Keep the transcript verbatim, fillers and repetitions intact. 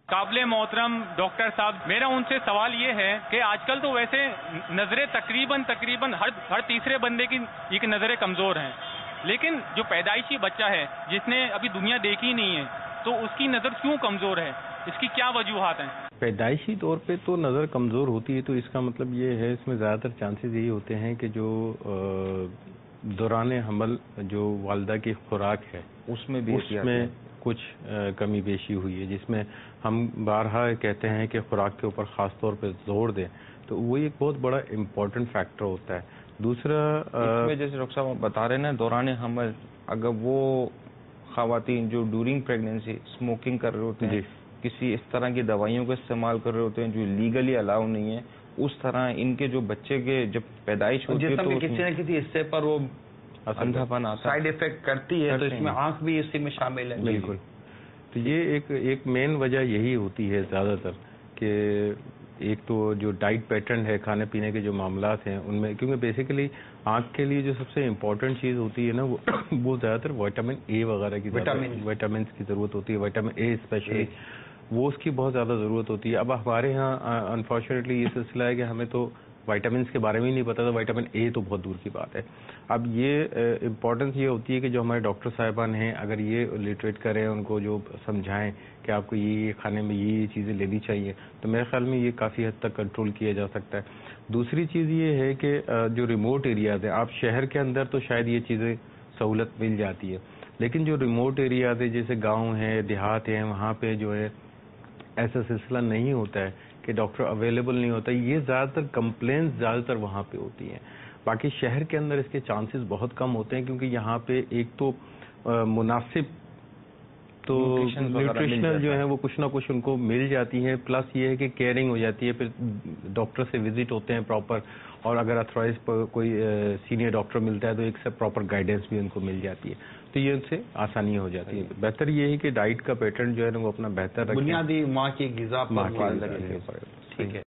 قابل محترم ڈاکٹر صاحب، میرا ان سے سوال یہ ہے کہ آج کل تو ویسے نظریں تقریباً تقریباً ہر ہر تیسرے بندے کی یہ نظریں کمزور ہیں، لیکن جو پیدائشی بچہ ہے جس نے ابھی دنیا دیکھی نہیں ہے تو اس کی نظر کیوں کمزور ہے؟ اس کی کیا وجوہات ہیں؟ پیدائشی طور پہ تو نظر کمزور ہوتی ہے، تو اس کا مطلب یہ ہے، اس میں زیادہ تر چانسز یہی ہوتے ہیں کہ جو دوران حمل جو والدہ کی خوراک ہے اس میں بھی اس میں کچھ کمی بیشی ہوئی ہے، جس میں ہم بارہا کہتے ہیں کہ خوراک کے اوپر خاص طور پہ زور دیں، تو وہ ایک بہت بڑا امپورٹنٹ فیکٹر ہوتا ہے۔ دوسرا اس میں جیسے ڈاکٹر صاحب بتا رہے ہیں نا، دوران حمل اگر وہ خواتین جو ڈیورنگ پریگنینسی اسموکنگ کر رہے ہوتے ہیں، کسی اس طرح کی دوائیوں کا استعمال کر رہے ہوتے ہیں جو لیگلی الاؤ نہیں ہے، اس طرح ان کے جو بچے کے جب پیدائش ہوتی ہے تو کسی نہ کسی حصے پر وہ اندھا پن آتا ہے، سائیڈ افیکٹ کرتی ہے، تو اس میں آنکھ بھی اسی میں شامل ہے۔ بالکل، تو یہ ایک ایک مین وجہ یہی ہوتی ہے زیادہ تر کہ ایک تو جو ڈائٹ پیٹرن ہے، کھانے پینے کے جو معاملات ہیں ان میں، کیونکہ بیسیکلی آنکھ کے لیے جو سب سے امپورٹنٹ چیز ہوتی ہے نا وہ وہ زیادہ تر وائٹامن اے وغیرہ کی وائٹامنس کی ضرورت ہوتی ہے، وائٹامن اے اسپیشلی وہ اس کی بہت زیادہ ضرورت ہوتی ہے۔ اب ہمارے ہاں انفارچونیٹلی یہ سلسلہ ہے کہ ہمیں تو وائٹامنس کے بارے میں ہی نہیں پتا تھا، وائٹامن اے تو بہت دور کی بات ہے۔ اب یہ امپورٹنس یہ ہوتی ہے کہ جو ہمارے ڈاکٹر صاحبان ہیں اگر یہ لٹریٹ کریں، ان کو جو سمجھائیں کہ آپ کو یہ کھانے میں یہ یہ چیزیں لینی چاہیے، تو میرے خیال میں یہ کافی حد تک کنٹرول کیا جا سکتا ہے۔ دوسری چیز یہ ہے کہ جو ریموٹ ایریاز ہیں، آپ شہر کے اندر تو شاید یہ چیزیں سہولت مل جاتی ہے، لیکن جو ریموٹ ایریاز ہیں جیسے گاؤں ہیں، دیہات ہیں، وہاں پہ جو ہے ایسا سلسلہ نہیں ہوتا ہے کہ ڈاکٹر اویلیبل نہیں ہوتا، یہ زیادہ تر کمپلینس زیادہ تر وہاں پہ ہوتی ہیں۔ باقی شہر کے اندر اس کے چانسز بہت کم ہوتے ہیں، کیونکہ یہاں پہ ایک تو مناسب تو نیوٹریشنل جو ہے وہ کچھ نہ کچھ ان کو مل جاتی ہیں، پلس یہ ہے کہ کیئرنگ ہو جاتی ہے، پھر ڈاکٹر سے وزٹ ہوتے ہیں پراپر، اور اگر اتھرائز کوئی سینئر ڈاکٹر ملتا ہے تو ایک سے پراپر گائیڈنس بھی ان کو مل جاتی ہے، تو یہ ان سے آسانی ہو جاتی ہے۔ بہتر یہ ہے کہ ڈائٹ کا پیٹرن جو ہے نا وہ اپنا بہتر رکھیں، بنیادی ماں کی غذا پر ٹھیک ہے۔